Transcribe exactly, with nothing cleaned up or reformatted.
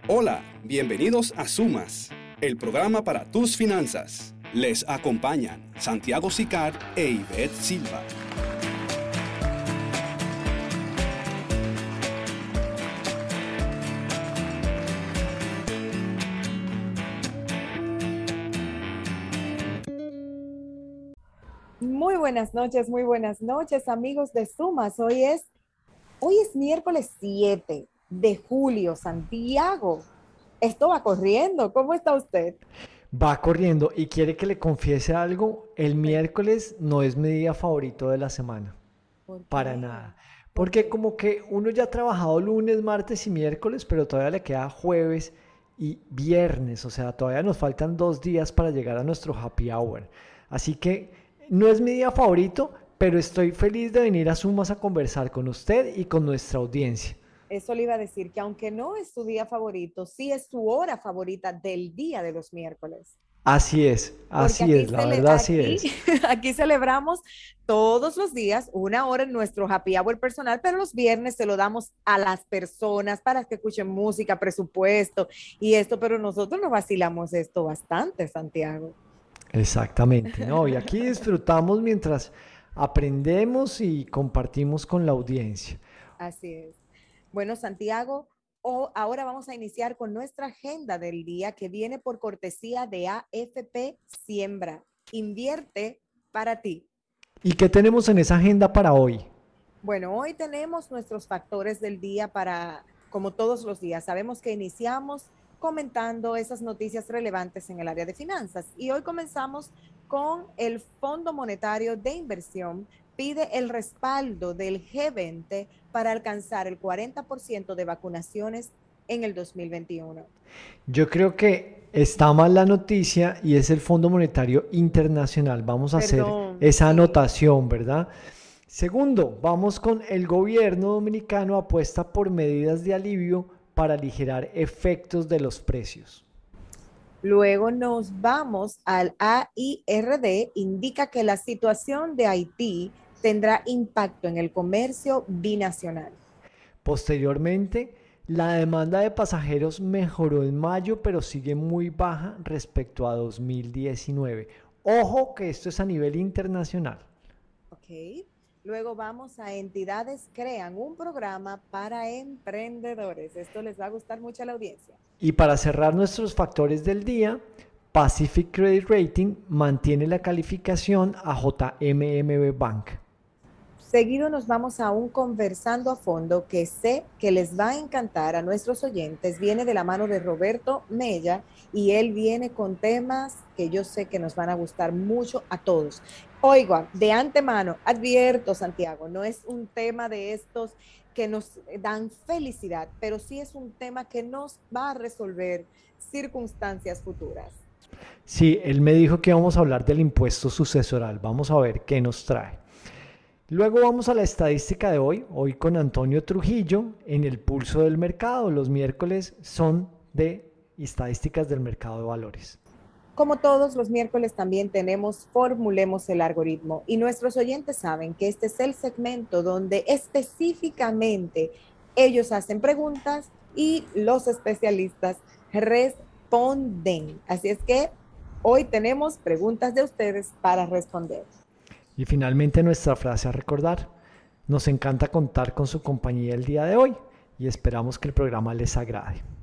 Hola, bienvenidos a Sumas, el programa para tus finanzas. Les acompañan Santiago Sicar e Ivette Silva. Muy buenas noches, muy buenas noches, amigos de Sumas. Hoy es, hoy es miércoles siete de julio, Santiago. Esto va corriendo. ¿Cómo está usted? Va corriendo y quiere que le confiese algo. El Sí. miércoles no es mi día favorito de la semana, ¿Por para qué? nada. ¿Por Porque qué? como que uno ya ha trabajado lunes, martes y miércoles, pero todavía le queda jueves y viernes. O sea, todavía nos faltan dos días para llegar a nuestro happy hour. Así que no es mi día favorito, pero estoy feliz de venir a Sumas a conversar con usted y con nuestra audiencia. Eso le iba a decir que aunque no es su día favorito, sí es su hora favorita del día de los miércoles. Así es, Porque así aquí, es, la cele- verdad así aquí, es. aquí celebramos todos los días una hora en nuestro happy hour personal, pero los viernes se lo damos a las personas para que escuchen música, presupuesto y esto, pero nosotros nos vacilamos esto bastante, Santiago. Exactamente, ¿no? Y aquí disfrutamos mientras aprendemos y compartimos con la audiencia. Así es. Bueno, Santiago, o- ahora vamos a iniciar con nuestra agenda del día que viene por cortesía de A F P Siembra. Invierte para ti. ¿Y qué tenemos en esa agenda para hoy? Bueno, hoy tenemos nuestros factores del día para, como todos los días, sabemos que iniciamos comentando esas noticias relevantes en el área de finanzas y hoy comenzamos con el Fondo Monetario de Inversión pide el respaldo del G veinte para alcanzar el cuarenta por ciento de vacunaciones en el dos mil veintiuno. Yo creo que está mal la noticia y es el Fondo Monetario Internacional. Vamos a hacer Perdón, esa sí. anotación, ¿verdad? Segundo, vamos con el gobierno dominicano apuesta por medidas de alivio para aligerar efectos de los precios. Luego nos vamos al A I R D, indica que la situación de Haití tendrá impacto en el comercio binacional. Posteriormente, la demanda de pasajeros mejoró en mayo, pero sigue muy baja respecto a dos mil diecinueve. Ojo que esto es a nivel internacional. Ok. Luego vamos a entidades crean un programa para emprendedores. Esto les va a gustar mucho a la audiencia. Y para cerrar nuestros factores del día, Pacific Credit Rating mantiene la calificación a J M M B Bank. Seguido nos vamos a un conversando a fondo que sé que les va a encantar a nuestros oyentes. Viene de la mano de Roberto Mella y él viene con temas que yo sé que nos van a gustar mucho a todos. Oiga, de antemano, advierto, Santiago, no es un tema de estos que nos dan felicidad, pero sí es un tema que nos va a resolver circunstancias futuras. Sí, él me dijo que íbamos a hablar del impuesto sucesoral. Vamos a ver qué nos trae. Luego vamos a la estadística de hoy, hoy con Antonio Trujillo en el pulso del mercado. Los miércoles son de estadísticas del mercado de valores. Como todos los miércoles también tenemos Formulemos el Algoritmo y nuestros oyentes saben que este es el segmento donde específicamente ellos hacen preguntas y los especialistas responden. Así es que hoy tenemos preguntas de ustedes para responder. Y finalmente nuestra frase a recordar. Nos encanta contar con su compañía el día de hoy y esperamos que el programa les agrade.